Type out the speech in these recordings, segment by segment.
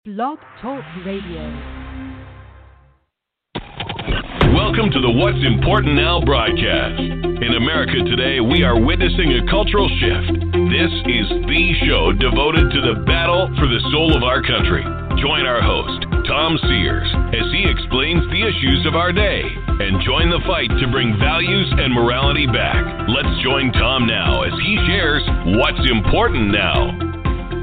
Blog Talk Radio. Welcome to the What's Important Now broadcast. In America today, we are witnessing a cultural shift. This is the show devoted to the battle for the soul of our country. Join our host, Tom Sears, as he explains the issues of our day and join the fight to bring values and morality back. Let's join Tom now as he shares What's Important Now.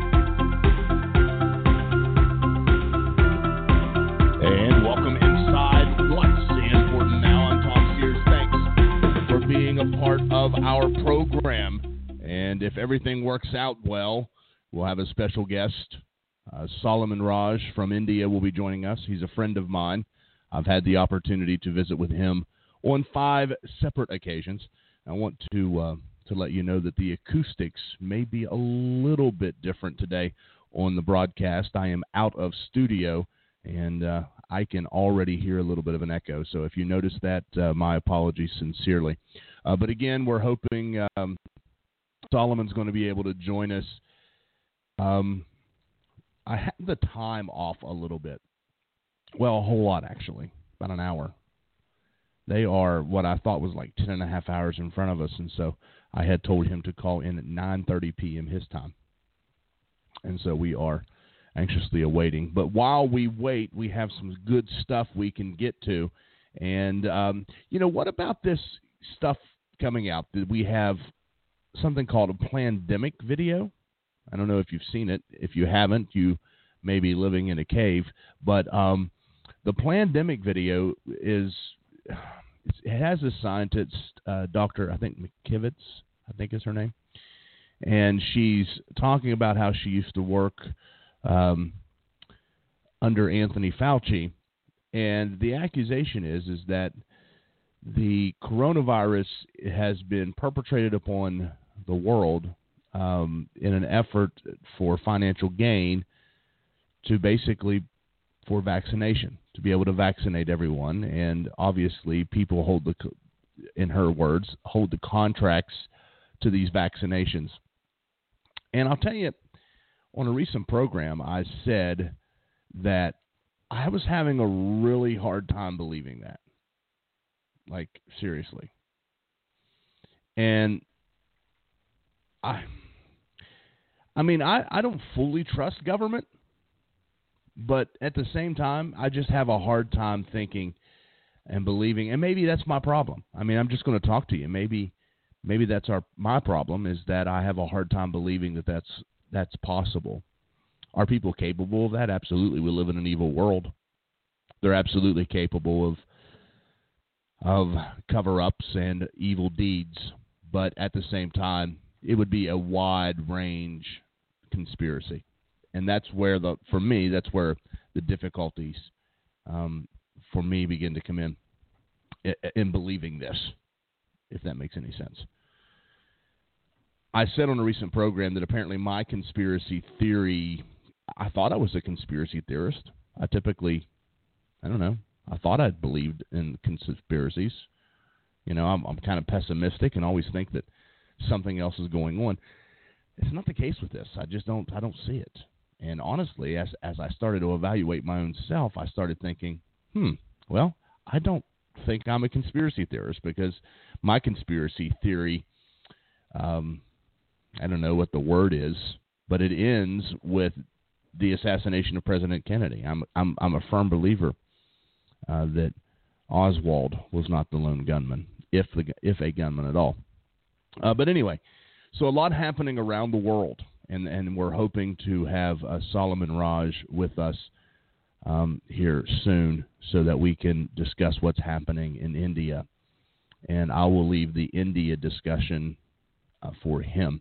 And welcome inside What's Important Now. I'm Tom Sears. Thanks for being a part of our program. And if everything works out well, we'll have a special guest. Solomon Raj from India will be joining us. He's a friend of mine. I've had the opportunity to visit with him on 5 separate occasions. I want to let you know that the acoustics may be a little bit different today on the broadcast. I am out of studio, and I can already hear a little bit of an echo. So if you notice that, my apologies sincerely. But again, we're hoping Solomon's going to be able to join us. I had the time off a little bit. Well, a whole lot, actually. About an hour. They are what I thought was like 10 and a half hours in front of us, and so I had told him to call in at 9:30 p.m. his time. And so we are anxiously awaiting. But while we wait, we have some good stuff we can get to. And, what about this stuff coming out? That we have something called a Plandemic video. I don't know if you've seen it. If you haven't, you may be living in a cave. But the Plandemic video it has a scientist, Dr. I think McKivitz, I think is her name. And she's talking about how she used to work under Anthony Fauci. And the accusation is that the coronavirus has been perpetrated upon the world in an effort for financial gain for vaccination, to be able to vaccinate everyone. And obviously people in her words, hold the contracts to these vaccinations. And I'll tell you, on a recent program, I said that I was having a really hard time believing that. Like, seriously. And I don't fully trust government, but at the same time, I just have a hard time thinking and believing, and maybe that's my problem. I'm just going to talk to you. Maybe that's my problem, is that I have a hard time believing that that's possible. Are people capable of that? Absolutely. We live in an evil world. They're absolutely capable of cover-ups and evil deeds, but at the same time, it would be a wide-range conspiracy. And that's where for me, that's where the difficulties for me begin to come in believing this, if that makes any sense. I said on a recent program that apparently my conspiracy theory, I thought I was a conspiracy theorist. I thought I believed in conspiracies. I'm kind of pessimistic and always think that something else is going on. It's not the case with this. I don't see it. And honestly, as I started to evaluate my own self, I started thinking, well, I don't think I'm a conspiracy theorist, because my conspiracy theory, I don't know what the word is, but it ends with the assassination of President Kennedy. I'm a firm believer that Oswald was not the lone gunman, if a gunman at all. But anyway, so a lot happening around the world, and we're hoping to have Solomon Raj with us here soon so that we can discuss what's happening in India. And I will leave the India discussion for him.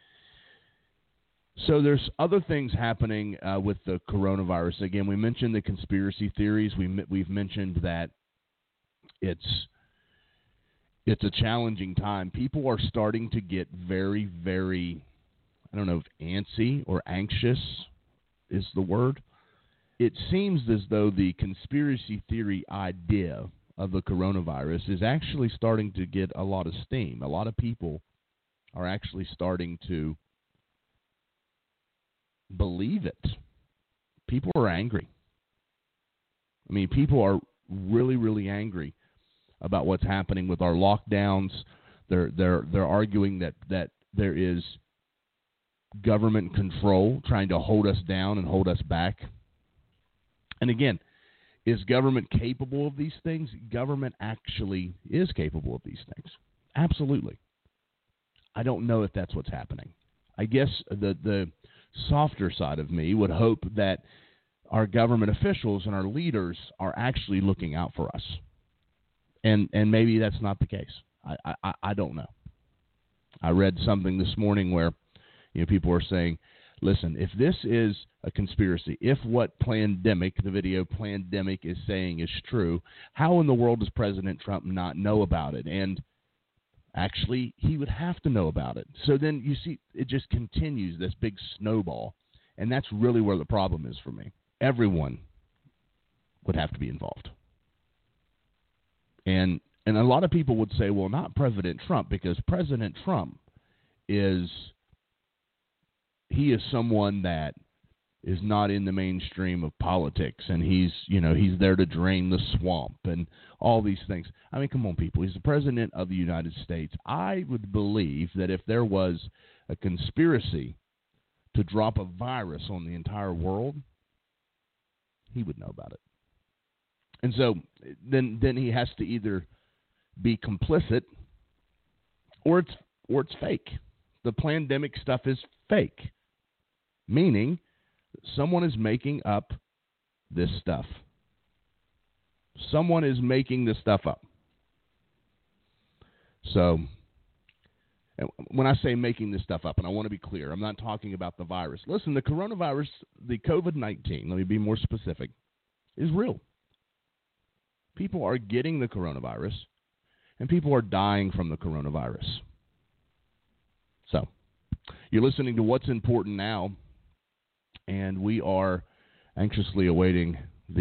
So there's other things happening with the coronavirus. Again, we mentioned the conspiracy theories. We've mentioned that it's a challenging time. People are starting to get very, very, I don't know if antsy or anxious is the word. It seems as though the conspiracy theory idea of the coronavirus is actually starting to get a lot of steam. A lot of people are actually starting to believe it. people are angry. I mean, people are really, really angry about what's happening with our lockdowns. They're arguing that there is government control trying to hold us down and hold us back. And again, is government capable of these things? Government actually is capable of these things. Absolutely. I don't know if that's what's happening. I guess the softer side of me would hope that our government officials and our leaders are actually looking out for us. And maybe that's not the case. I don't know. I read something this morning where people are saying, listen, if this is a conspiracy, if what Plandemic, the video Plandemic is saying is true, how in the world does President Trump not know about it? And actually, he would have to know about it. So then you see it just continues, this big snowball. And that's really where the problem is for me. Everyone would have to be involved. And a lot of people would say, well, not President Trump, because President Trump is someone that is not in the mainstream of politics, and he's there to drain the swamp and all these things. I mean, come on, people. He's the president of the United States. I would believe that if there was a conspiracy to drop a virus on the entire world, he would know about it. And so then he has to either be complicit or it's fake. The Plandemic stuff is fake, meaning someone is making up this stuff. Someone is making this stuff up. So when I say making this stuff up, and I want to be clear, I'm not talking about the virus. Listen, the coronavirus, the COVID-19, let me be more specific, is real. People are getting the coronavirus, and people are dying from the coronavirus. So you're listening to What's Important Now, and we are anxiously awaiting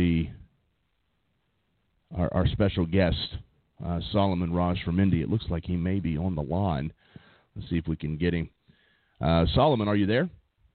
our special guest, Solomon Raj from India. It looks like he may be on the line. Let's see if we can get him. Solomon, are you there?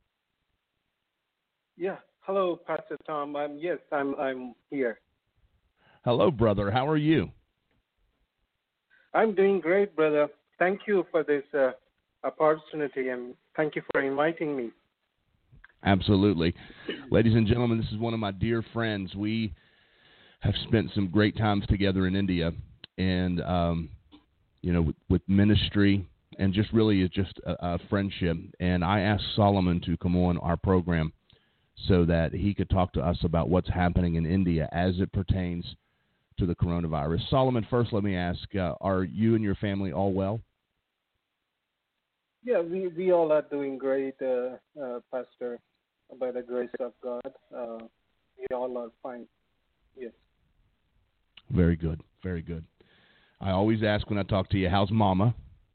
Yeah. Hello, Pastor Tom. I'm here. Hello, brother. How are you? I'm doing great, brother. Thank you for this opportunity, and thank you for inviting me. Absolutely. Ladies and gentlemen, this is one of my dear friends. We have spent some great times together in India, and, with ministry, and just really is just a friendship. And I asked Solomon to come on our program so that he could talk to us about what's happening in India as it pertains to the coronavirus. Solomon, first let me ask, are you and your family all well? Yeah, we all are doing great, Pastor, by the grace of God. We all are fine. Yes. Very good. Very good. I always ask when I talk to you, how's Mama?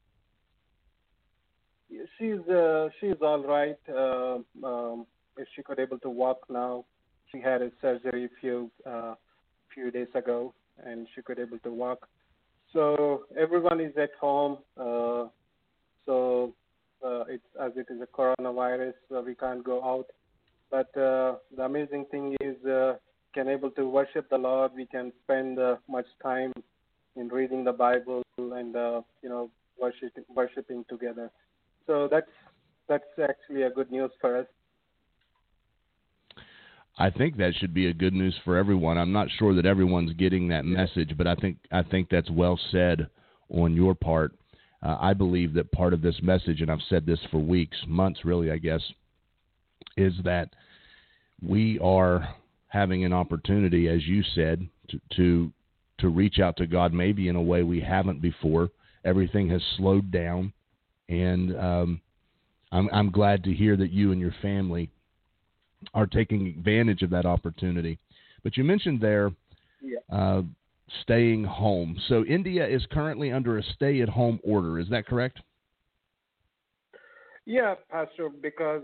She's all right. If she could able to walk now, she had a surgery a few days ago, and she could able to walk. So everyone is at home. It's as it is a coronavirus, so we can't go out. But the amazing thing is, can able to worship the Lord. We can spend much time in reading the Bible and worshiping together. So that's actually a good news for us. I think that should be a good news for everyone. I'm not sure that everyone's getting that message, but I think that's well said on your part. I believe that part of this message, and I've said this for weeks, months really, I guess, is that we are having an opportunity, as you said, to reach out to God maybe in a way we haven't before. Everything has slowed down, and I'm glad to hear that you and your family are taking advantage of that opportunity. But you mentioned there staying home. So India is currently under a stay-at-home order. Is that correct? Yeah, Pastor, because,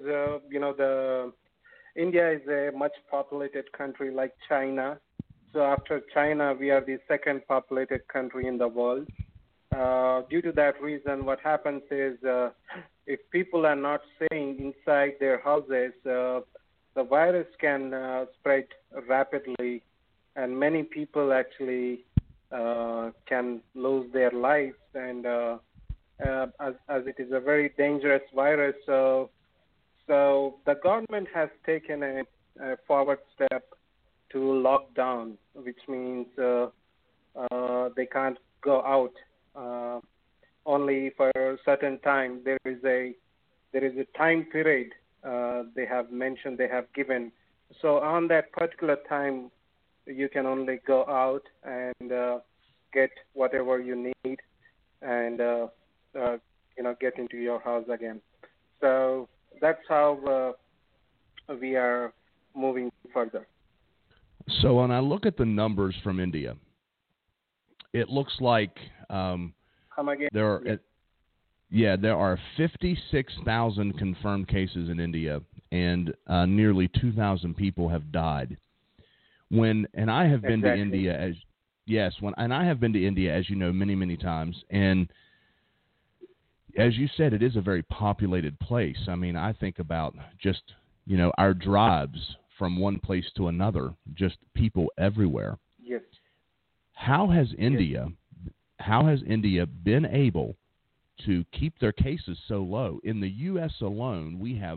India is a much populated country like China. So after China, we are the second populated country in the world. Due to that reason, what happens is if people are not staying inside their houses, the virus can spread rapidly, and many people actually can lose their lives. And as it is a very dangerous virus, so the government has taken a forward step to lock down, which means they can't go out only for a certain time. There is a time period they have mentioned, they have given. So on that particular time, you can only go out and get whatever you need, and get into your house again. So that's how we are moving further. So when I look at the numbers from India, it looks like Come again? there are 56,000 confirmed cases in India, and nearly 2,000 people have died. I have been to India I have been to India, as you know, many, many times, and as you said, it is a very populated place. I mean, I think about just, our drives from one place to another, just people everywhere. Yes. How has India been able to keep their cases so low? In the U.S. alone, we have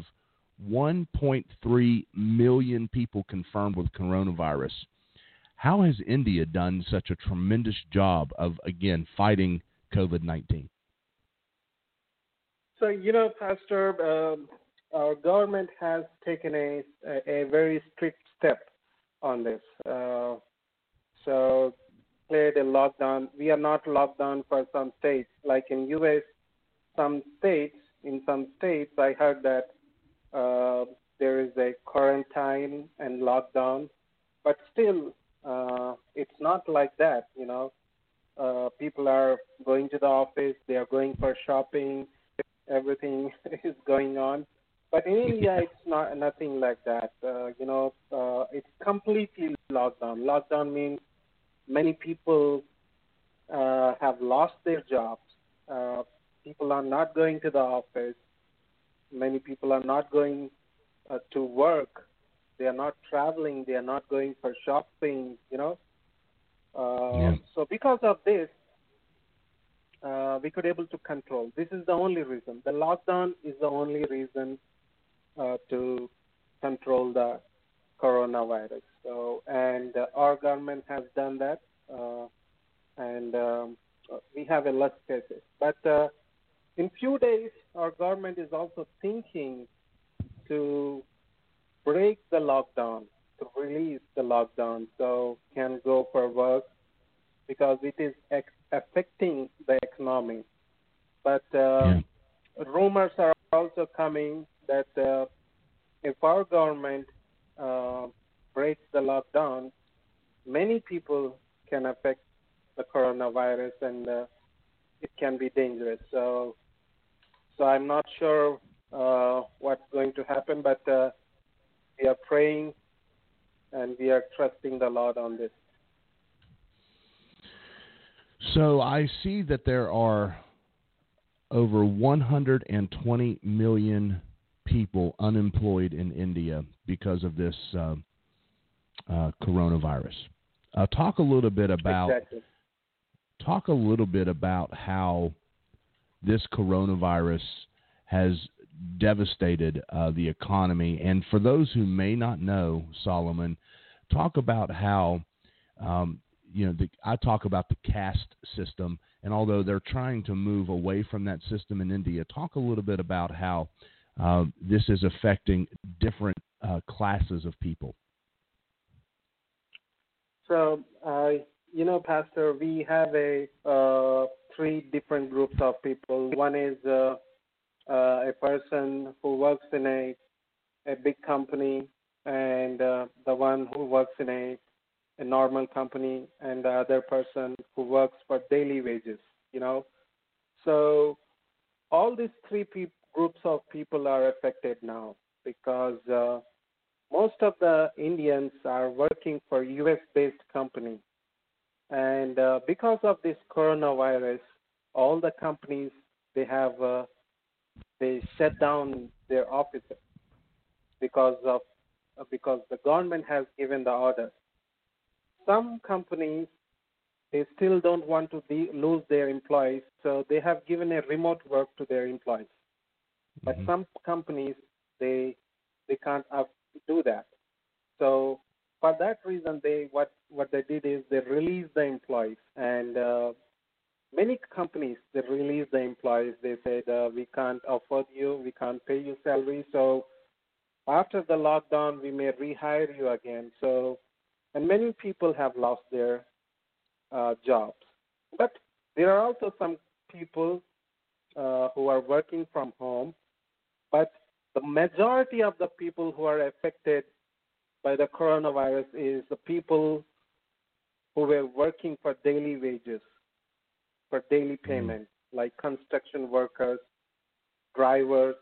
1.3 million people confirmed with coronavirus. How has India done such a tremendous job of, again, fighting COVID-19? So, Pastor, our government has taken a very strict step on this. So, declared a lockdown. We are not locked down for some states. Like in U.S., in some states, I heard that there is a quarantine and lockdown, but still, it's not like that. People are going to the office, they are going for shopping, everything is going on. But in India, it's nothing like that. It's completely locked down. Lockdown means many people have lost their jobs. People are not going to the office. Many people are not going to work. They are not traveling. They are not going for shopping. So because of this, we could able to control. This is the only reason. The lockdown is the only reason to control the coronavirus. So, and our government has done that, and we have a less cases. But in few days, our government is also thinking to break the lockdown, to release the lockdown, so can go for work, because it is affecting the economy. But rumors are also coming that if our government breaks the lockdown, many people can affect the coronavirus, and it can be dangerous. So I'm not sure what's going to happen, but we are praying and we are trusting the Lord on this. So I see that there are over 120 million people unemployed in India because of this coronavirus. Talk a little bit about how this coronavirus has devastated the economy. And for those who may not know, Solomon, talk about how I talk about the caste system, and although they're trying to move away from that system in India, talk a little bit about how this is affecting different classes of people. So, Pastor, we have three different groups of people. One is a person who works in a big company, and the one who works in a normal company, and the other person who works for daily wages, So all these three groups of people are affected now, because most of the Indians are working for U.S.-based company. And because of this coronavirus, all the companies, they shut down their offices because of because the government has given the order. Some companies, they still don't want to lose their employees, so they have given a remote work to their employees. But some companies, they can't do that. So for that reason, what they did is they released the employees, and many companies, they released the employees. They said, we can't afford you, we can't pay you salary, so after the lockdown, we may rehire you again. So, and many people have lost their jobs. But there are also some people who are working from home, but the majority of the people who are affected by the coronavirus is the people who were working for daily wages, for daily payment, like construction workers, drivers,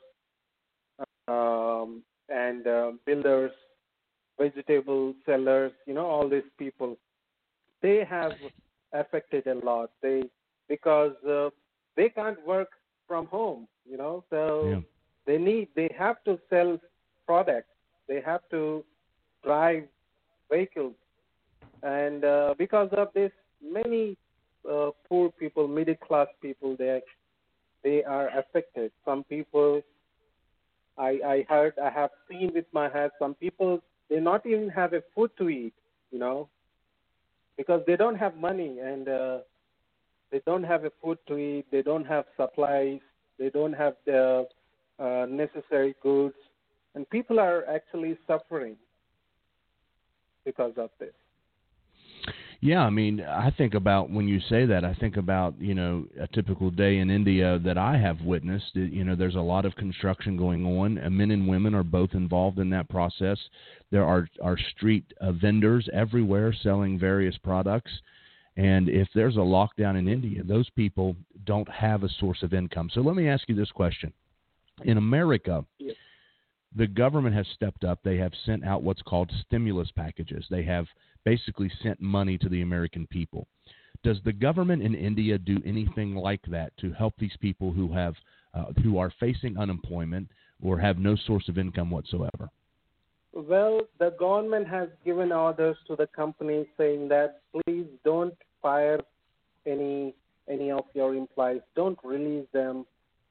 and builders, vegetable sellers, all these people. They have affected a lot. Because they can't work from home, so they have to sell products. They have to drive vehicles. And because of this, many poor people, middle class people, they are affected. Some people, I have seen with my eyes, some people, they not even have a food to eat, because they don't have money, and they don't have a food to eat, they don't have supplies, they don't have the necessary goods, and people are actually suffering because of this. Yeah, I mean, I think about, when you say that, I think about, a typical day in India that I have witnessed. There's a lot of construction going on. Men and women are both involved in that process. There are street vendors everywhere selling various products. And if there's a lockdown in India, those people don't have a source of income. So let me ask you this question. In America, the government has stepped up. They have sent out what's called stimulus packages. They have basically sent money to the American people. Does the government in India do anything like that to help these people who are facing unemployment or have no source of income whatsoever? Well, the government has given orders to the companies saying that please don't fire any of your employees. Don't release them.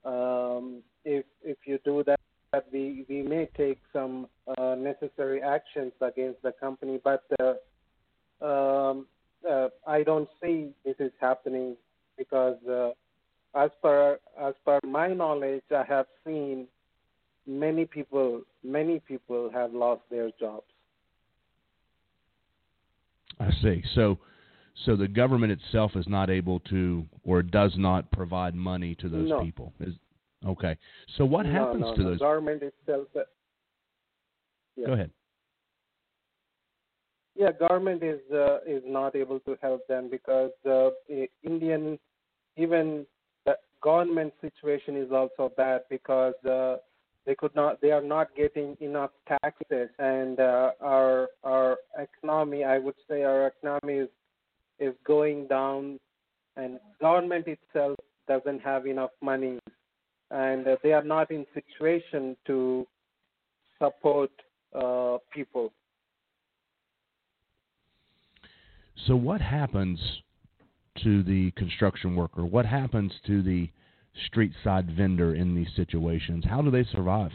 If you do that, we may take some necessary actions against the company. But I don't see this is happening, because as per my knowledge, I have seen many people have lost their jobs. I see. So the government itself is not able to, or does not provide money to those people. Okay. So what happens to those? The government itself. Go ahead. Yeah, government is not able to help them, because even the government situation is also bad, because they are not getting enough taxes, and our economy, I would say our economy is going down, and government itself doesn't have enough money, and they are not in situation to support people. So what happens to the construction worker? What happens to the street side vendor in these situations? How do they survive?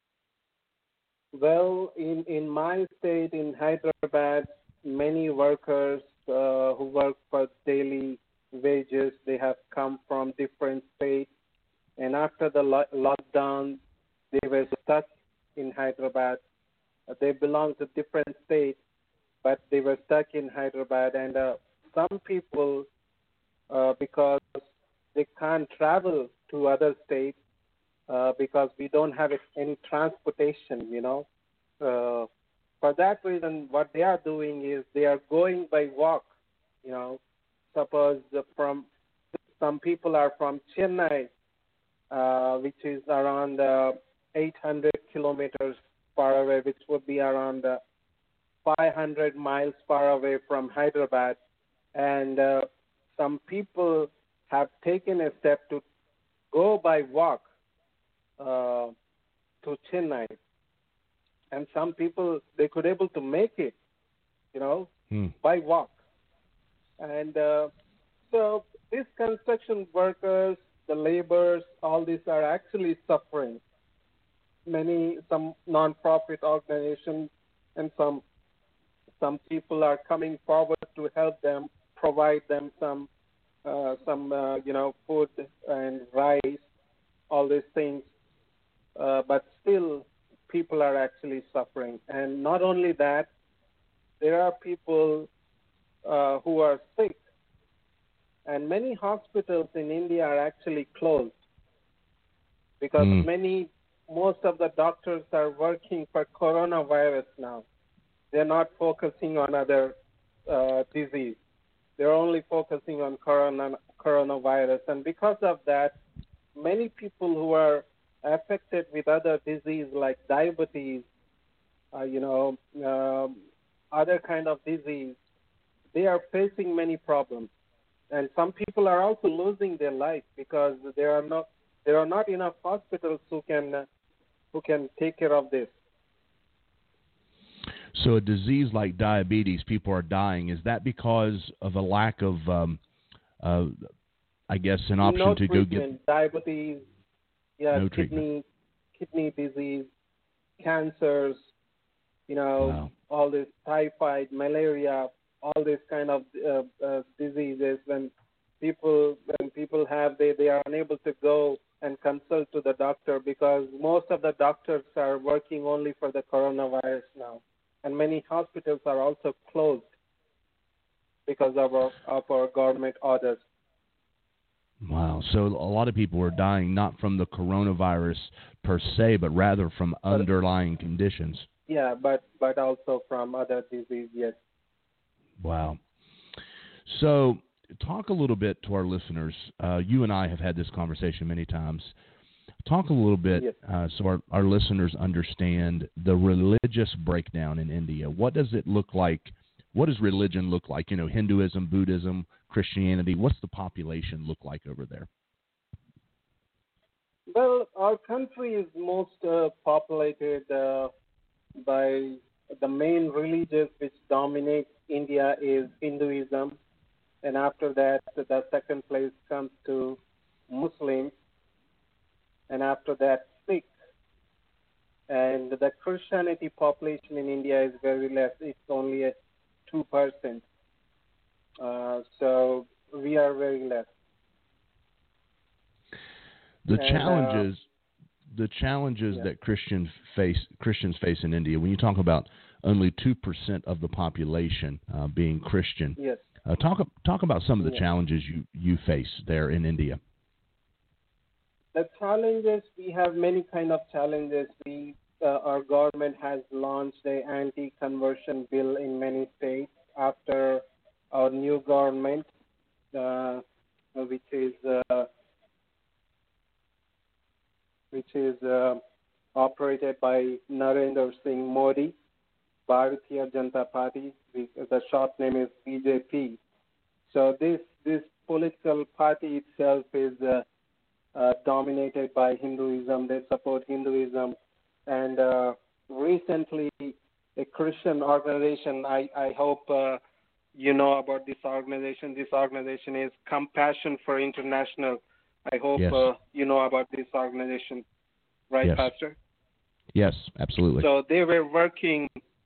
Well, in my state, in Hyderabad, many workers who work for daily wages, they have come from different states, and after the lockdown, they were stuck in Hyderabad. They belong to different states, but they were stuck in Hyderabad, and some people, because they can't travel to other states, because we don't have any transportation, For that reason, what they are doing is they are going by walk, Suppose some people are from Chennai, which is around 800 kilometers far away, which would be around 500 miles far away from Hyderabad. And some people have taken a step to go by walk to Chennai. and some people they could able to make it, by walk. And so these construction workers, the laborers, all these are actually suffering. Some non-profit organizations and some people are coming forward to help them, provide them some food and rice, all these things. But still, people are actually suffering. And not only that, there are people who are sick. And many hospitals in India are actually closed because most of the doctors are working for coronavirus now. They're not focusing on other disease. They're only focusing on coronavirus. And because of that, many people who are affected with other disease like diabetes, other kind of disease, they are facing many problems. And some people are also losing their life because there are not enough hospitals who can take care of this. So a disease like diabetes, people are dying. Is that because of a lack of, I guess, an option no to treatment. go get Diabetes, no kidney disease, cancers, all this typhoid, malaria, all these kind of diseases. When people have, they are unable to go and consult to the doctor because most of the doctors are working only for the coronavirus now. And many hospitals are also closed because of our government orders. Wow. So a lot of people are dying not from the coronavirus per se, but rather from underlying conditions. Yeah, but also from other diseases, yes. Wow. So talk a little bit to our listeners. You and I have had this conversation many times. Talk a little bit so our listeners understand the religious breakdown in India. What does it look like? What does religion look like? Hinduism, Buddhism, Christianity. What's the population look like over there? Well, our country is most populated by the main religions which dominate India is Hinduism. And after that, the second place comes to Muslims. And after that, Sikh. And the Christianity population in India is very less. It's only at 2%. So we are very less. The challenges that Christians face in India. When you talk about only 2% of the population being Christian, yes. Talk about some of the challenges you face there in India. The challenges, we have many kind of challenges. Our government has launched an anti-conversion bill in many states after our new government, which is operated by Narendra Singh Modi, Bharatiya Janata Party. The short name is BJP. So this political party itself is dominated by Hinduism. They support Hinduism. And recently, a Christian organization, I hope you know about this organization. This organization is Compassion for International. I hope you know about this organization. Right, yes. Pastor? Yes, absolutely. So they were working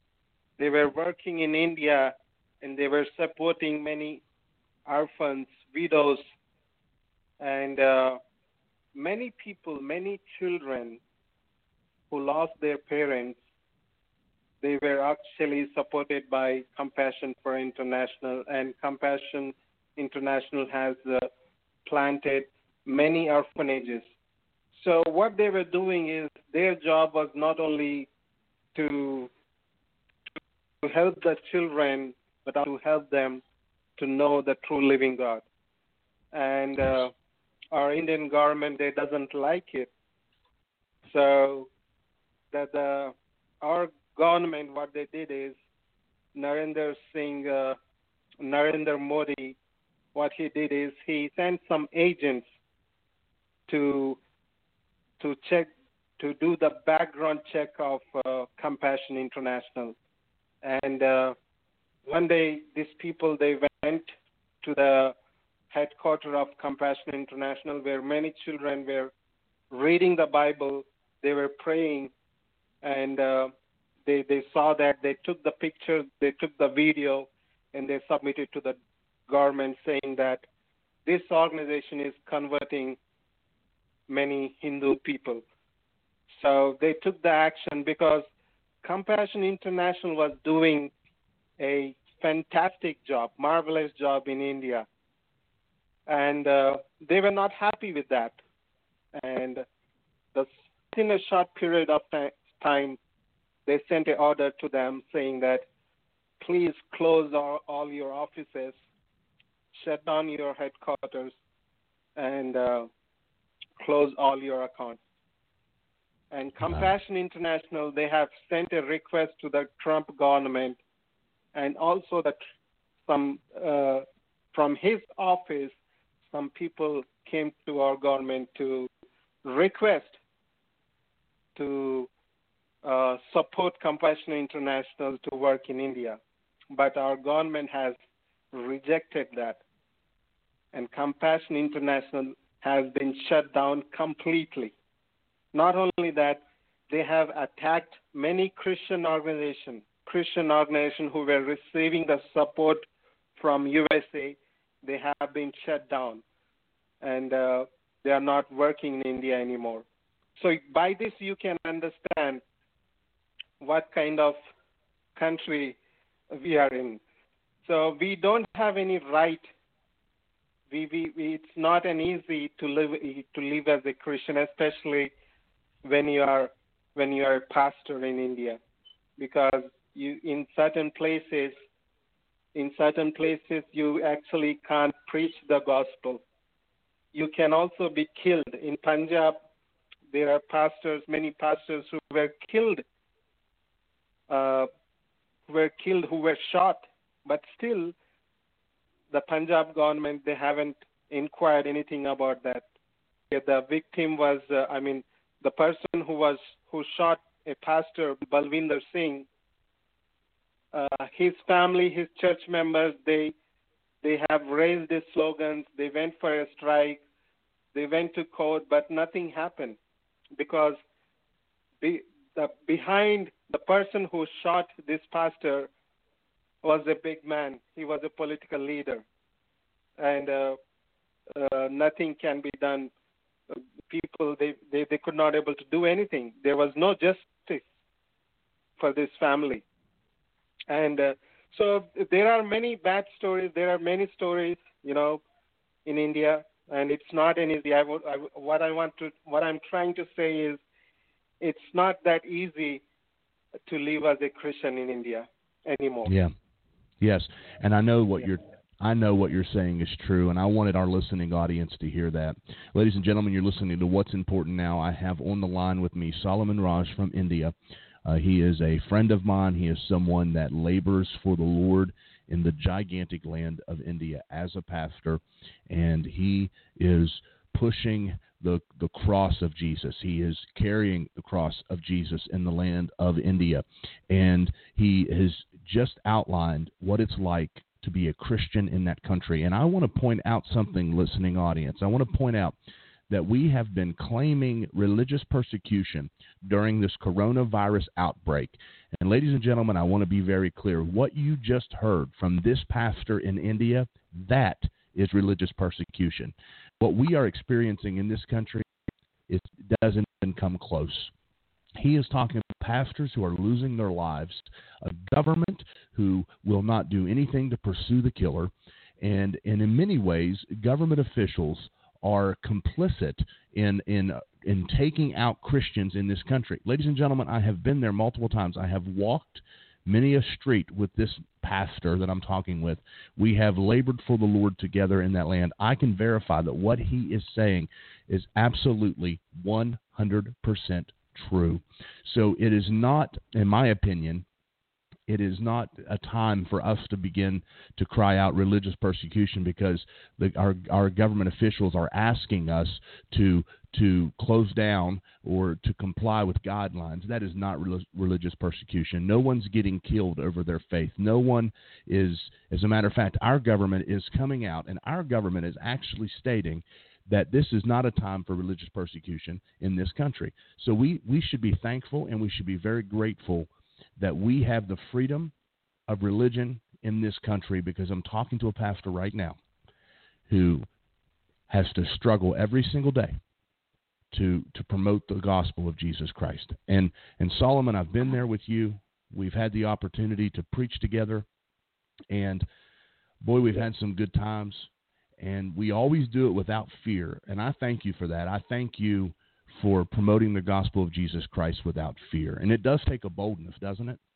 in India, and they were supporting many orphans, widows, and many people, many children who lost their parents. They were actually supported by Compassion for International, and Compassion International has planted many orphanages. So what they were doing is their job was not only to help the children, but to help them to know the true living God. And our Indian government, they doesn't like it. So our government, what they did is Narendra Modi, what he did is he sent some agents to check to do the background check of Compassion International. And one day, these people, they went to the headquarters of Compassion International, where many children were reading the Bible, they were praying, and they saw that. They took the pictures, they took the video, and they submitted to the government saying that this organization is converting many Hindu people. So they took the action because Compassion International was doing a fantastic job, marvelous job in India. And they were not happy with that. And in a short period of time, they sent an order to them saying that please close all your offices, shut down your headquarters, and close all your accounts. And Compassion International, they have sent a request to the Trump government, and also from his office, some people came to our government to request to support Compassion International to work in India. But our government has rejected that. And Compassion International has been shut down completely. Not only that, they have attacked many Christian organizations who were receiving the support from USA. They have been shut down, and they are not working in India anymore. So by this, you can understand what kind of country we are in. So we don't have any right. It's not an easy to live as a Christian, especially when you are a pastor in India, because in certain places you actually can't preach the gospel. You can also be killed. In Punjab, there are many pastors who were killed, who were shot, but still the Punjab government, they haven't inquired anything about that. The victim was, the person who shot a pastor, Balwinder Singh, his family, his church members, they have raised these slogans. They went for a strike. They went to court, but nothing happened because behind the person who shot this pastor was a big man. He was a political leader, and nothing can be done. People, they could not able to do anything. There was no justice for this family. And so there are many bad stories. There are many stories, in India, and it's not an easy. What I'm trying to say is, it's not that easy to live as a Christian in India anymore. Yeah. Yes, and I know what you're saying is true, and I wanted our listening audience to hear that. Ladies and gentlemen, you're listening to What's Important Now. I have on the line with me Solomon Raj from India. He is a friend of mine. He is someone that labors for the Lord in the gigantic land of India as a pastor, and he is pushing the cross of Jesus. He is carrying the cross of Jesus in the land of India, and he has just outlined what it's like to be a Christian in that country. And I want to point out something, listening audience. I want to point out that we have been claiming religious persecution during this coronavirus outbreak. And ladies and gentlemen, I want to be very clear. What you just heard from this pastor in India, that is religious persecution. What we are experiencing in this country doesn't even come close. He is talking about pastors who are losing their lives, a government who will not do anything to pursue the killer, and in many ways, government officials are complicit in taking out Christians in this country. Ladies and gentlemen, I have been there multiple times. I have walked many a street with this pastor that I'm talking with. We have labored for the Lord together in that land. I can verify that what he is saying is absolutely 100% true. So it is not, in my opinion, it is not a time for us to begin to cry out religious persecution because our government officials are asking us to to close down or to comply with guidelines. That is not religious persecution. No one's getting killed over their faith. No one is, as a matter of fact, our government is coming out, and our government is actually stating that this is not a time for religious persecution in this country. So we should be thankful, and we should be very grateful that we have the freedom of religion in this country, because I'm talking to a pastor right now who has to struggle every single day to promote the gospel of Jesus Christ. And Solomon, I've been there with you. We've had the opportunity to preach together, and boy, we've had some good times, and we always do it without fear, and I thank you for that. I thank you for promoting the gospel of Jesus Christ without fear, and it does take a boldness, doesn't it?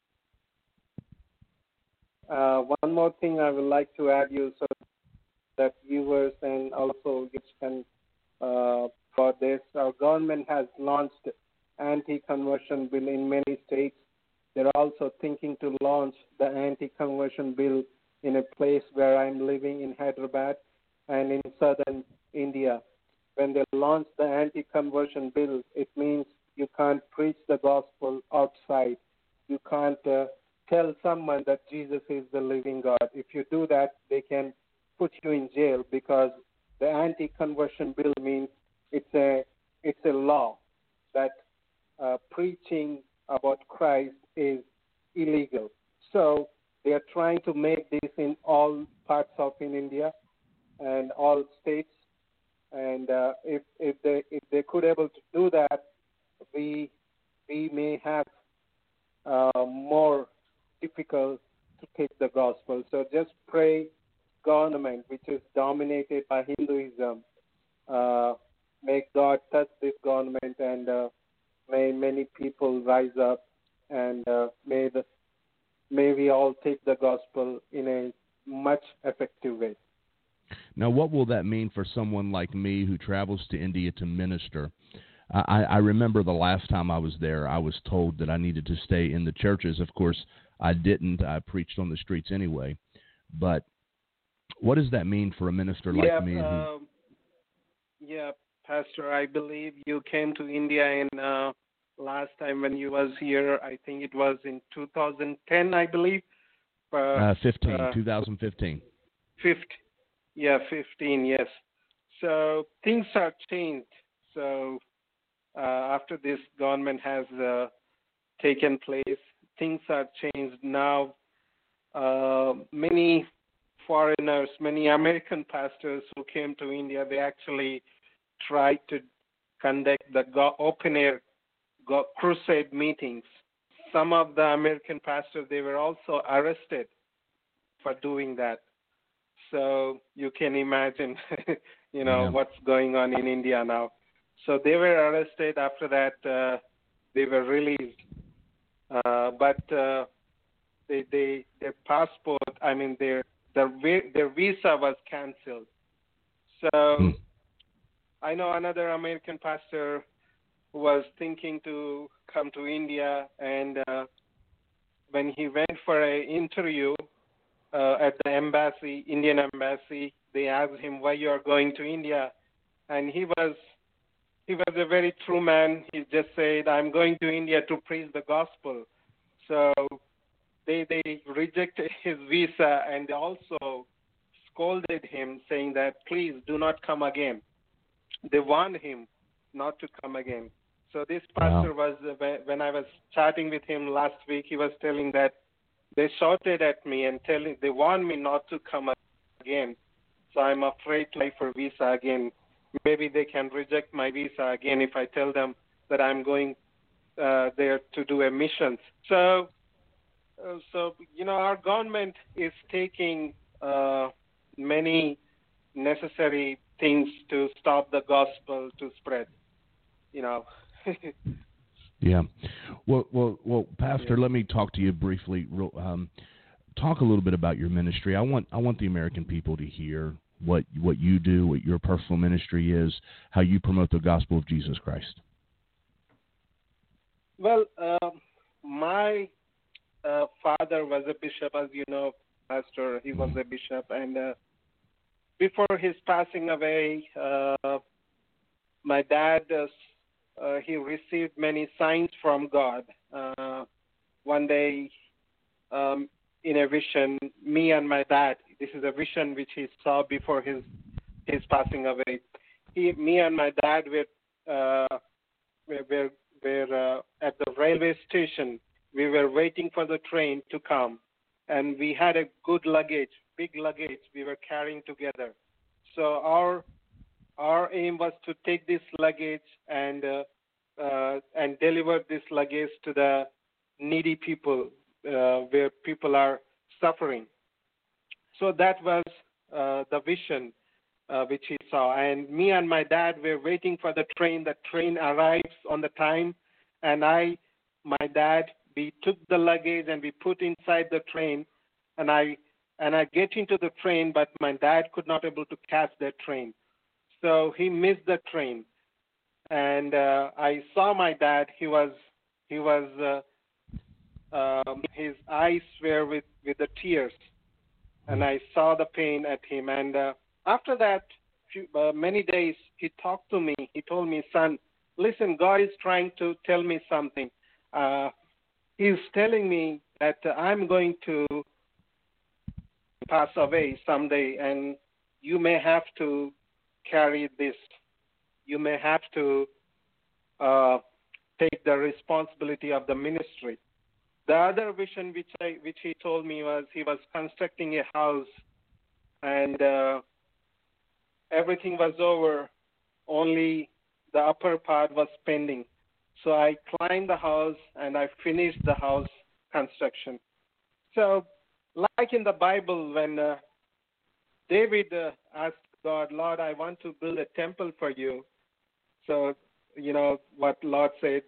One more thing I would like to add you, so that viewers and also you can for this. Our government has launched anti-conversion bill in many states. They're also thinking to launch the anti-conversion bill in a place where I'm living in Hyderabad and in southern India. When they launch the anti-conversion bill, it means you can't preach the gospel outside. You can't tell someone that Jesus is the living God. If you do that, they can put you in jail, because the anti-conversion bill means it's a law that preaching about Christ is illegal. So they are trying to make this in all parts of in India and all states. And if they could able to do that, we may have more difficult to take the gospel. So just pray, government, which is dominated by Hinduism, may God touch this government, and may many people rise up, and may we all take the gospel in a much effective way. Now, what will that mean for someone like me who travels to India to minister? I remember the last time I was there, I was told that I needed to stay in the churches. Of course, I didn't. I preached on the streets anyway. But what does that mean for a minister like me? Yeah, Pastor, I believe you came to India in last time when you was here. I think it was in 2010, I believe. 2015. 15, yes. So things are changed. So after this government has taken place, things are changed now. Many foreigners, many American pastors who came to India, they actually tried to conduct the open-air crusade meetings. Some of the American pastors, they were also arrested for doing that. So you can imagine, what's going on in India now. So they were arrested. After that, they were released. But their passport, their visa was canceled. So I know another American pastor who was thinking to come to India, and when he went for an interview at the embassy, Indian embassy, they asked him why you are going to India, and he was a very true man. He just said, I'm going to India to preach the gospel. So they rejected his visa, and they also scolded him, saying that please do not come again. They warned him not to come again. So this pastor was, when I was chatting with him last week, he was telling that they shouted at me and they warned me not to come again. So I'm afraid to apply for visa again. Maybe they can reject my visa again if I tell them that I'm going there to do a mission. So our government is taking many necessary things to stop the gospel to spread. Yeah. Well, Pastor, let me talk to you briefly. Talk a little bit about your ministry. I want the American people to hear what you do, what your personal ministry is, how you promote the gospel of Jesus Christ. Well, my father was a bishop, as you know, Pastor. He was a bishop, and before his passing away, my dad, he received many signs from God. One day, in a vision, me and my dad, this is a vision which he saw before his passing away. Me and my dad were at the railway station. We were waiting for the train to come, and we had a good luggage, big luggage we were carrying together. So our aim was to take this luggage and deliver this luggage to the needy people, where people are suffering. So that was the vision which he saw. And me and my dad were waiting for the train. The train arrives on the time, and my dad, we took the luggage and we put inside the train, and I get into the train, but my dad could not able to catch the train. So he missed the train. And I saw my dad. His eyes were with the tears, and I saw the pain at him. And after that, many days, he talked to me. He told me, son, listen, God is trying to tell me something. He's telling me that I'm going to pass away someday, and you may have to carry this. You may have to take the responsibility of the ministry. The other vision which he told me was he was constructing a house, and everything was over, only the upper part was pending. So I climbed the house and I finished the house construction. So like in the Bible, when David asked God, Lord, I want to build a temple for you. So, you know what Lord said,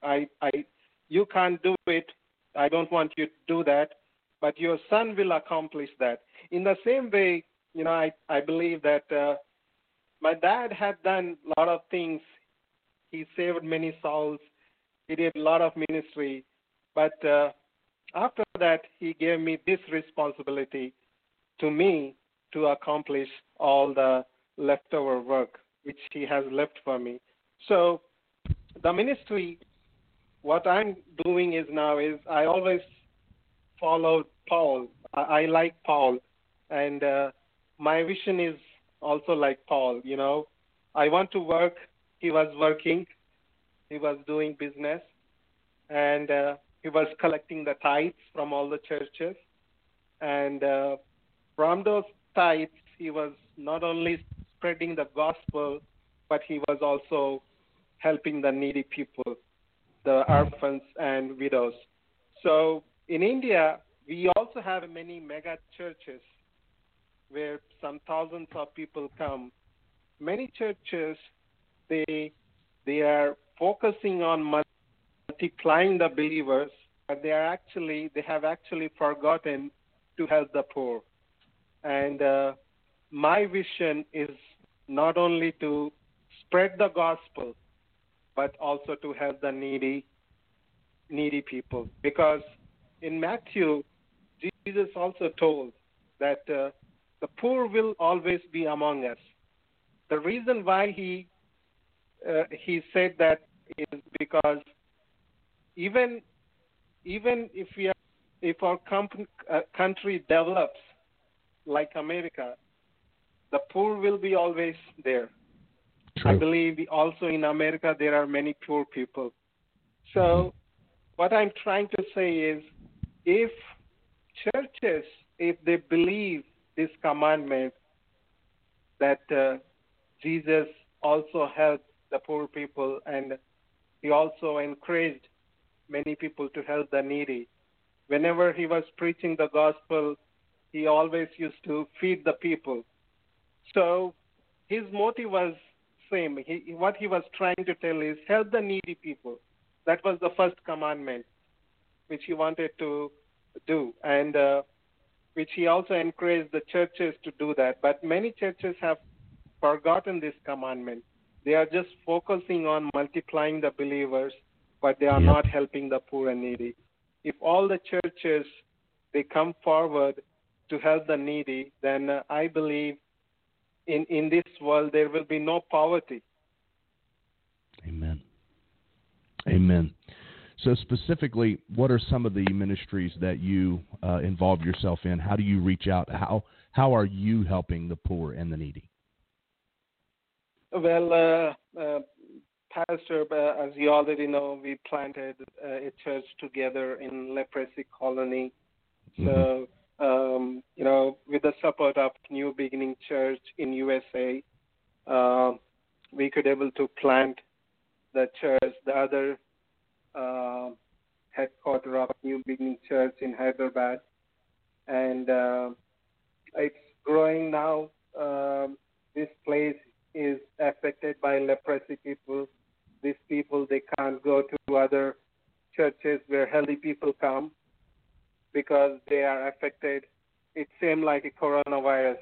you can't do it. I don't want you to do that, but your son will accomplish that. In the same way, you know, I believe that my dad had done a lot of things. He saved many souls. He did a lot of ministry. But after that, he gave me this responsibility to me to accomplish all the leftover work which he has left for me. So the ministry, what I'm doing is I always followed Paul. I like Paul. And my vision is also like Paul, you know. I want to work. He was working. He was doing business. And he was collecting the tithes from all the churches. And from those tithes, he was not only spreading the gospel, but he was also helping the needy people, the orphans and widows. So in India, we also have many mega churches where some thousands of people come. Many churches, they are focusing on multiplying the believers, but they have actually forgotten to help the poor. And my vision is not only to spread the gospel, but also to help the needy people. Because in Matthew, Jesus also told that the poor will always be among us. The reason why he said that is because even if our country develops like America, the poor will be always there. True. I believe also in America there are many poor people. So what I'm trying to say is, if churches, if they believe this commandment that Jesus also helped the poor people, and he also encouraged many people to help the needy. Whenever he was preaching the gospel, he always used to feed the people. So his motive was same. What he was trying to tell is help the needy people. That was the first commandment which he wanted to do, and which he also encouraged the churches to do that. But many churches have forgotten this commandment. They are just focusing on multiplying the believers, but they are not helping the poor and needy. If all the churches, they come forward to help the needy, then I believe in this world there will be no poverty. Amen. So specifically, what are some of the ministries that you involve yourself in? How do you reach out? How are you helping the poor and the needy? Well, Pastor, as you already know, we planted a church together in Leprosy Colony. So, with the support of New Beginning Church in USA, we could able to plant the church, the other headquarters of New Beginning Church in Hyderabad, and it's growing now. This place is affected by leprosy people. These people, they can't go to other churches where healthy people come because they are affected. It's same like a coronavirus,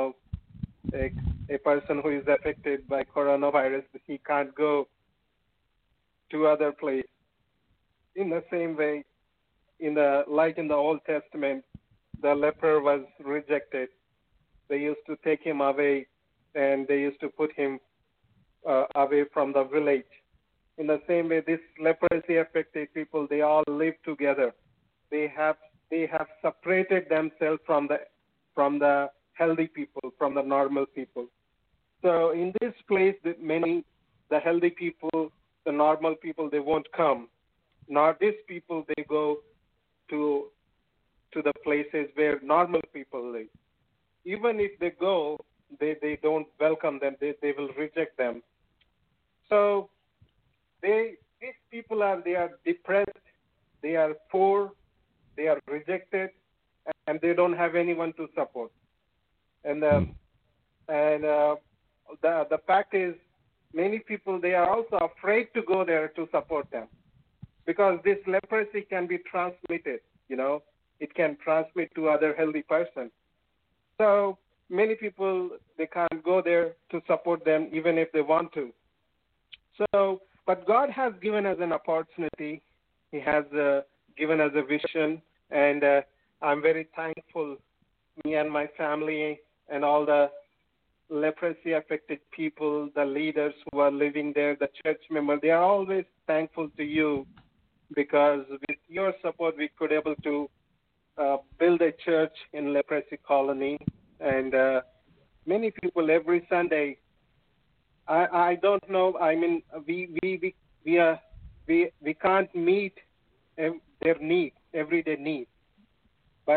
a person who is affected by coronavirus, he can't go to other place. In the same way, in the Old Testament, the leper was rejected. They used to take him away, and they used to put him away from the village. In the same way, this leprosy affected people, they all live together. They have separated themselves from the healthy people, from the normal people. So in this place, the healthy people, the normal people, they won't come. Nor these people, they go to the places where normal people live. Even if they go, they don't welcome them. They will reject them. So these people they are depressed, they are poor, they are rejected, and they don't have anyone to support. And the fact is, many people, they are also afraid to go there to support them because this leprosy can be transmitted. It can transmit to other healthy person. So many people, they can't go there to support them even if they want to. So, but God has given us an opportunity. He has given us a vision, and I'm very thankful, me and my family and all the leprosy-affected people, the leaders who are living there, the church members, they are always thankful to you because with your support, we could able to build a church in Leprosy Colony, and many people every Sunday. I don't know. I mean, we can't meet their need, everyday need, but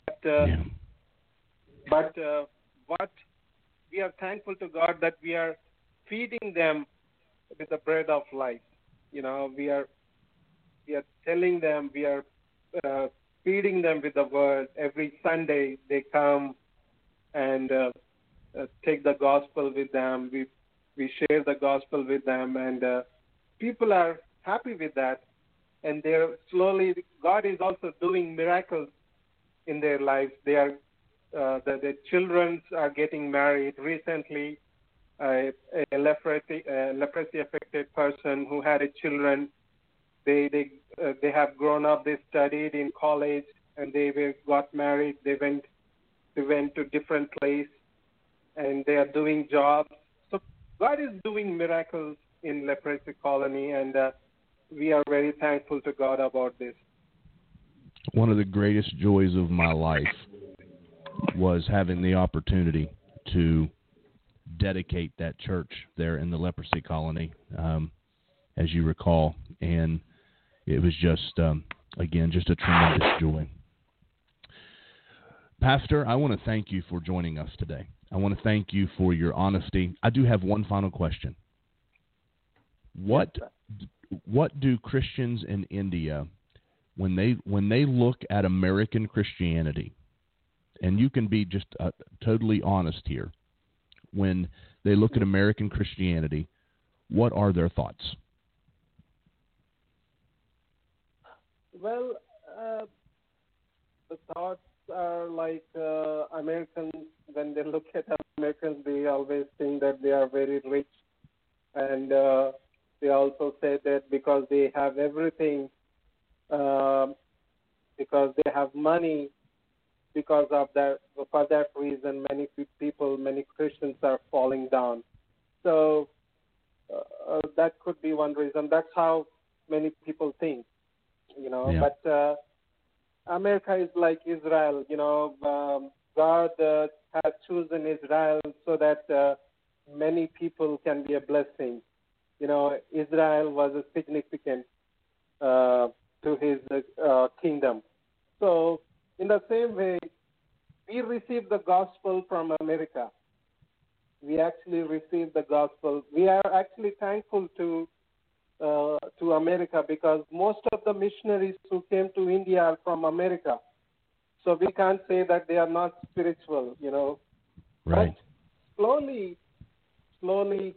what we are thankful to God that we are feeding them with the bread of life. We are telling them, we are feeding them with the word. Every Sunday they come and take the gospel with them. We share the gospel with them, and people are happy with that. And they're slowly, God is also doing miracles in their lives. They are the children are getting married. Recently, a leprosy-affected person who had children, they have grown up. They studied in college, and they got married. They went to different place, and they are doing jobs. So God is doing miracles in Leprosy Colony, and we are very thankful to God about this. One of the greatest joys of my life was having the opportunity to dedicate that church there in the Leprosy Colony, as you recall, and it was just, again, just a tremendous joy. Pastor, I want to thank you for joining us today. I want to thank you for your honesty. I do have one final question. What do Christians in India, when they look at American Christianity, and you can be just totally honest here, when they look at American Christianity, what are their thoughts? Well, the thoughts are like Americans, when they look at Americans, they always think that they are very rich, and they also say that because they have everything, because they have money, because of that, for that reason, many people, many Christians are falling down. So that could be one reason. That's how many people think, Yeah. But America is like Israel, God has chosen Israel so that many people can be a blessing. Israel was a significant to his kingdom. So, in the same way, we received the gospel from America. We actually received the gospel. We are actually thankful to America because most of the missionaries who came to India are from America. So we can't say that they are not spiritual, Right. But slowly,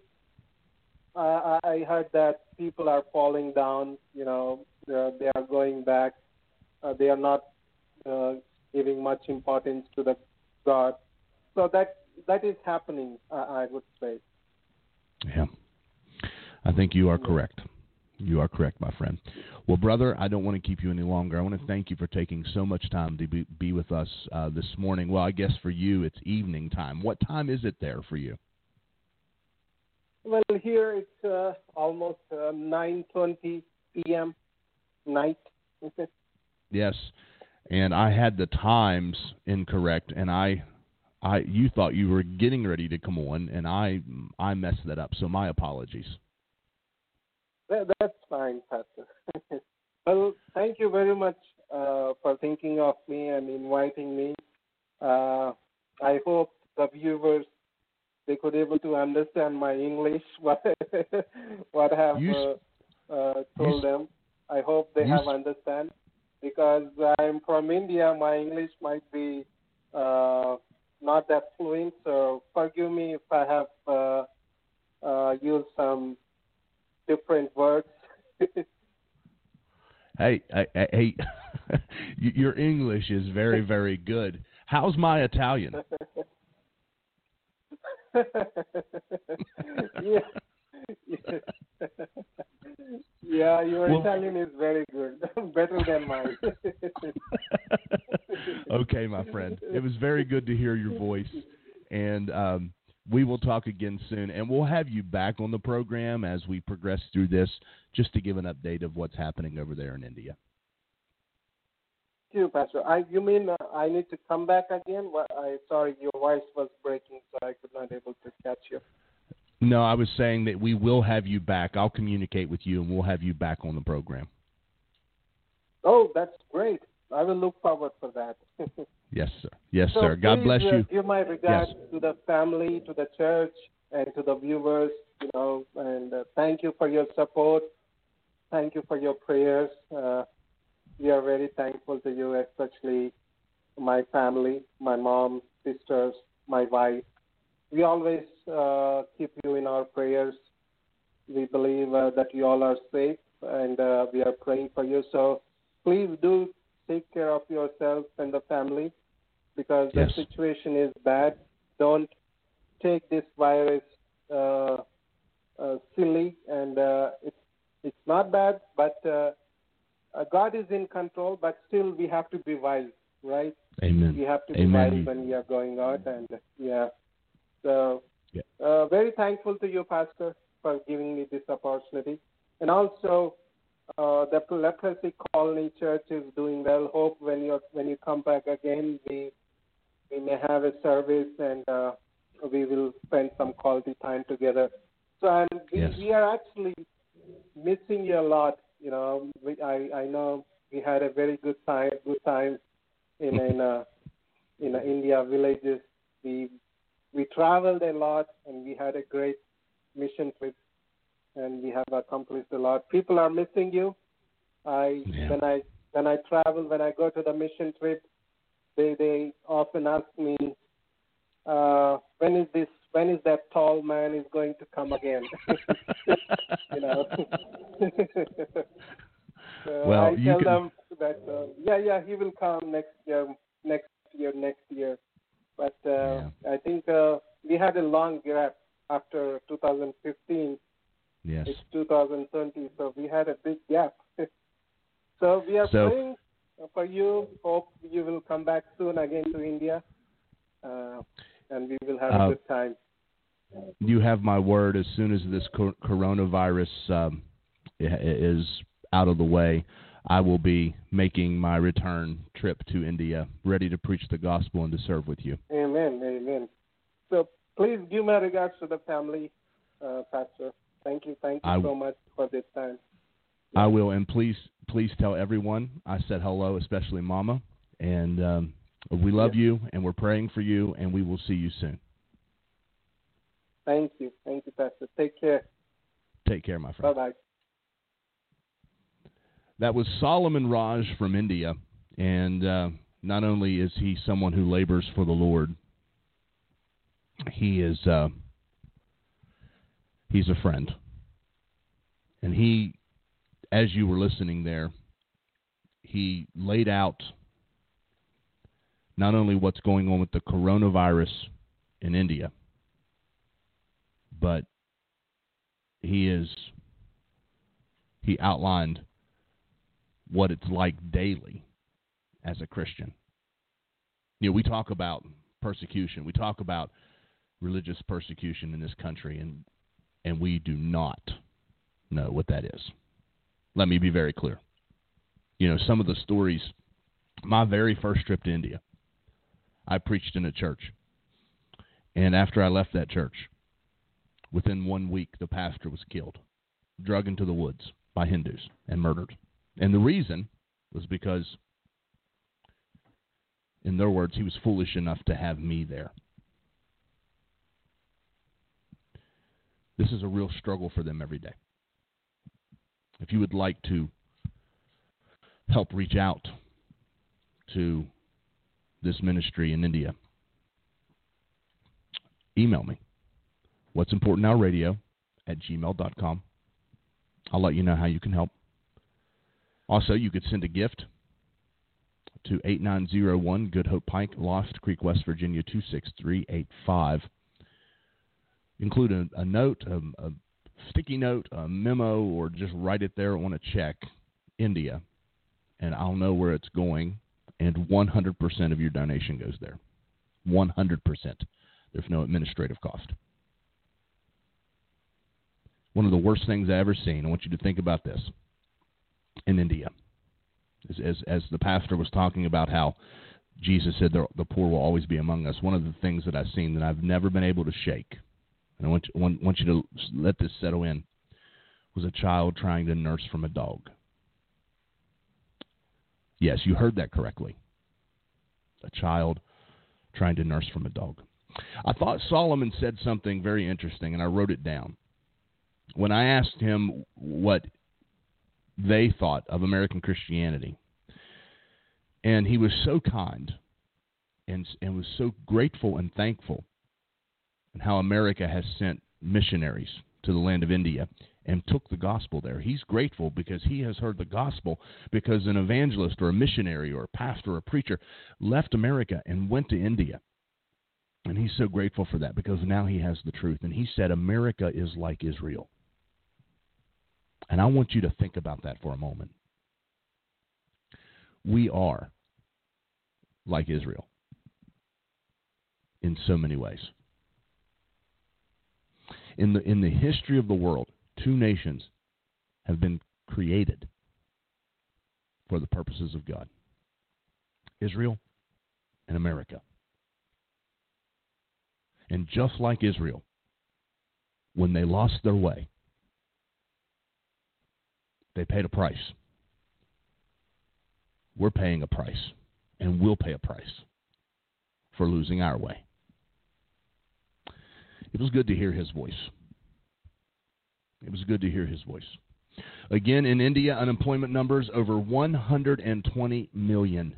I heard that people are falling down. They are going back. They are not giving much importance to the God. So that is happening, I would say. Yeah. I think you are correct. You are correct, my friend. Well, brother, I don't want to keep you any longer. I want to thank you for taking so much time to be with us this morning. Well, I guess for you it's evening time. What time is it there for you? Well, here it's almost 9:20 p.m. night. Yes, and I had the times incorrect, and you thought you were getting ready to come on, and I messed that up. So my apologies. That's fine, Pastor. Well, thank you very much for thinking of me and inviting me. I hope the viewers they could able to understand my English. What I have told them. I hope they have understand because I'm from India. My English might be not that fluent, so forgive me if I have used some different words. Hey, your English is very, very good. How's my Italian? Yeah, your Italian is very good, better than mine. Okay, my friend. It was very good to hear your voice, and we will talk again soon, and we'll have you back on the program as we progress through this, just to give an update of what's happening over there in India. Thank you, Pastor. You mean I need to come back again? Sorry, your voice was breaking, so I could not able to catch you. No, I was saying that we will have you back. I'll communicate with you, and we'll have you back on the program. Oh, that's great. I will look forward for that. Yes, sir. Yes, so sir. God bless you. Give my regards Yes. to the family, to the church, and to the viewers, and thank you for your support. Thank you for your prayers. We are very thankful to you, especially my family, my mom, sisters, my wife. We always keep you in our prayers. We believe that you all are safe, and we are praying for you. So please do take care of yourself and the family because Yes. the situation is bad. Don't take this virus silly, and it's not bad, but God is in control, but still we have to be wise, right? Amen. We have to be Amen. wise when we are going out, and So very thankful to you, Pastor, for giving me this opportunity. And also, the Leprosy Colony Church is doing well. Hope when you come back again, we may have a service and we will spend some quality time together. So we are actually missing you a lot. I know we had a very good time in India villages. We traveled a lot and we had a great mission trip, and we have accomplished a lot. People are missing you. When I travel, when I go to the mission trip, they often ask me, when is that tall man is going to come again? Well, I tell them that he will come next year. But I think we had a long gap after 2015. Yes. It's 2020, so we had a big gap. So we are praying for you. Hope you will come back soon again to India, and we will have a good time. You have my word. As soon as this coronavirus is out of the way, I will be making my return trip to India, ready to preach the gospel and to serve with you. Amen. Amen. So please give my regards to the family, Pastor. Thank you so much for this time. I will, and please tell everyone I said hello, especially Mama, and we love you, and we're praying for you, and we will see you soon. Thank you, Pastor. Take care. Take care, my friend. Bye-bye. That was Solomon Raj from India, and not only is he someone who labors for the Lord, he is he's a friend. And he, as you were listening there, he laid out not only what's going on with the coronavirus in India, but he outlined what it's like daily as a Christian. You know, we talk about persecution. We talk about religious persecution in this country, and we do not know what that is. Let me be very clear. You know, some of the stories, my very first trip to India, I preached in a church. And after I left that church, within 1 week, the pastor was killed, dragged into the woods by Hindus, and murdered. And the reason was because, in their words, he was foolish enough to have me there. This is a real struggle for them every day. If you would like to help reach out to this ministry in India, email me. What's Important Now Radio @gmail.com. I'll let you know how you can help. Also, you could send a gift to 8901 Good Hope Pike, Lost Creek, West Virginia 26385. Include a note, a sticky note, a memo, or just write it there on a check, India, and I'll know where it's going, and 100% of your donation goes there. 100%. There's no administrative cost. One of the worst things I've ever seen, I want you to think about this, in India, as the pastor was talking about how Jesus said the poor will always be among us. One of the things that I've seen that I've never been able to shake, and I want you to let this settle in, was a child trying to nurse from a dog. Yes, you heard that correctly. A child trying to nurse from a dog. I thought Solomon said something very interesting, and I wrote it down. When I asked him what they thought of American Christianity, and he was so kind and was so grateful and thankful and how America has sent missionaries to the land of India and took the gospel there. He's grateful because he has heard the gospel, because an evangelist or a missionary or a pastor or a preacher left America and went to India. And he's so grateful for that because now he has the truth. And he said America is like Israel. And I want you to think about that for a moment. We are like Israel in so many ways. In the history of the world, two nations have been created for the purposes of God. Israel and America. And just like Israel, when they lost their way, they paid a price. We're paying a price, and we'll pay a price for losing our way. It was good to hear his voice. It was good to hear his voice. Again, in India, unemployment numbers over 120 million.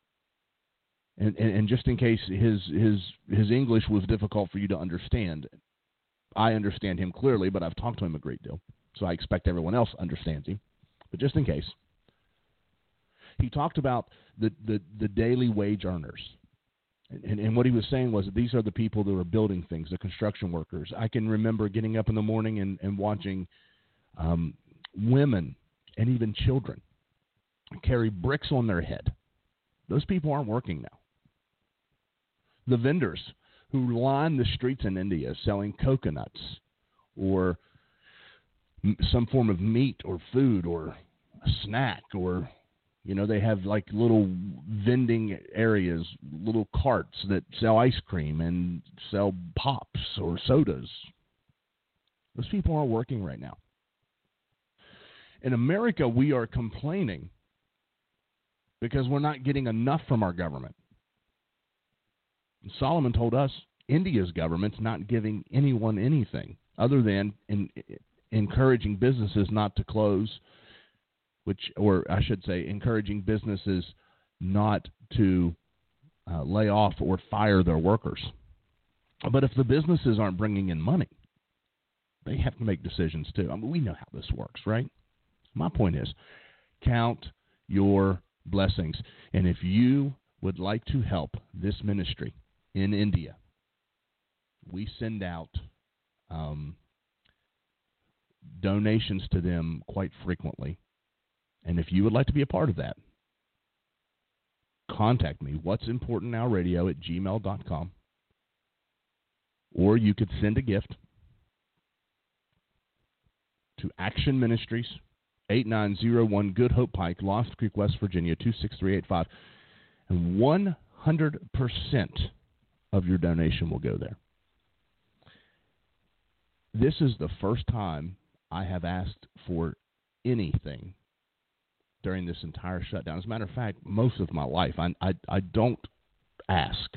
And just in case his English was difficult for you to understand, I understand him clearly, but I've talked to him a great deal, so I expect everyone else understands him. But just in case, he talked about the daily wage earners. And what he was saying was that these are the people that are building things, the construction workers. I can remember getting up in the morning and watching women and even children carry bricks on their head. Those people aren't working now. The vendors who line the streets in India selling coconuts or some form of meat or food or a snack, or, they have like little vending areas, little carts that sell ice cream and sell pops or sodas. Those people aren't working right now. In America, we are complaining because we're not getting enough from our government. And Solomon told us India's government's not giving anyone anything other than encouraging businesses not to close, encouraging businesses not to lay off or fire their workers. But if the businesses aren't bringing in money, they have to make decisions too. I mean, we know how this works, right? My point is, count your blessings. And if you would like to help this ministry in India, we send out donations to them quite frequently. And if you would like to be a part of that, contact me, what'simportantnowradio@gmail.com. Or you could send a gift to Action Ministries, 8901 Good Hope Pike, Lost Creek, West Virginia, 26385. And 100% of your donation will go there. This is the first time I have asked for anything during this entire shutdown. As a matter of fact, most of my life, I don't ask.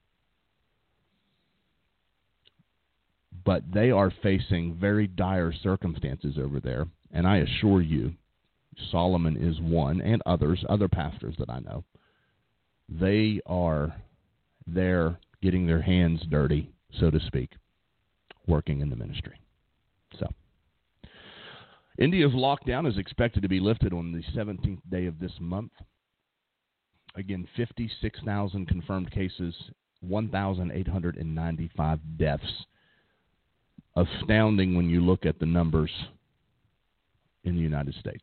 But they are facing very dire circumstances over there. And I assure you, Solomon is one, and other pastors that I know. They are there getting their hands dirty, so to speak, working in the ministry. So, India's lockdown is expected to be lifted on the 17th day of this month. Again, 56,000 confirmed cases, 1,895 deaths. Astounding when you look at the numbers in the United States.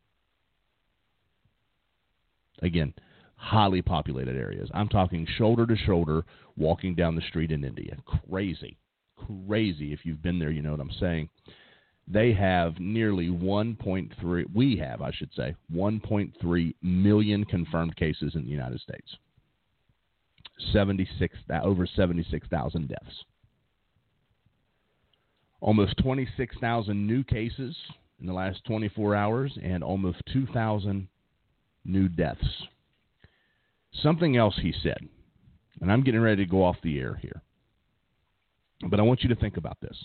Again, highly populated areas. I'm talking shoulder to shoulder walking down the street in India. Crazy. If you've been there, you know what I'm saying. They have nearly 1.3 million confirmed cases in the United States. Over 76,000 deaths. Almost 26,000 new cases in the last 24 hours and almost 2,000 new deaths. Something else he said, and I'm getting ready to go off the air here, but I want you to think about this.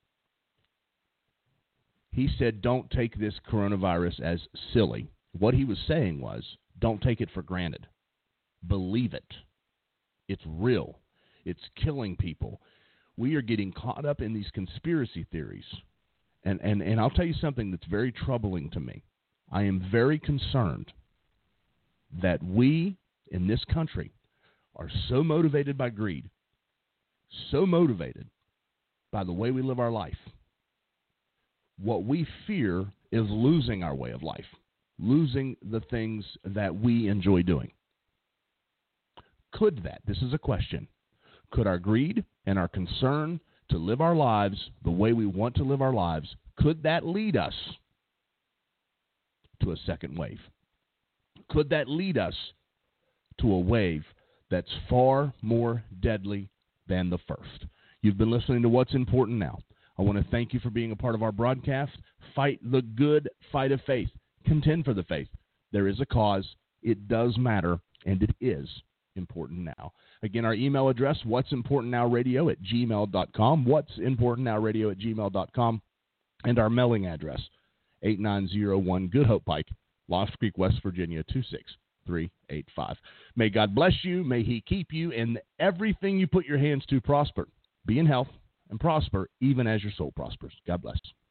He said, don't take this coronavirus as silly. What he was saying was, don't take it for granted. Believe it. It's real. It's killing people. We are getting caught up in these conspiracy theories. And I'll tell you something that's very troubling to me. I am very concerned that we in this country are so motivated by greed, so motivated by the way we live our life. What we fear is losing our way of life, losing the things that we enjoy doing. Could that, this is a question, could our greed and our concern to live our lives the way we want to live our lives, could that lead us to a second wave? Could that lead us to a wave that's far more deadly than the first? You've been listening to What's Important Now. I want to thank you for being a part of our broadcast. Fight the good fight of faith. Contend for the faith. There is a cause. It does matter, and it is important now. Again, our email address, what'simportantnowradio@gmail.com, what'simportantnowradio@gmail.com, and our mailing address, 8901 Good Hope Pike, Lost Creek, West Virginia, 26385. May God bless you. May he keep you, and everything you put your hands to prosper. Be in health and prosper even as your soul prospers. God bless.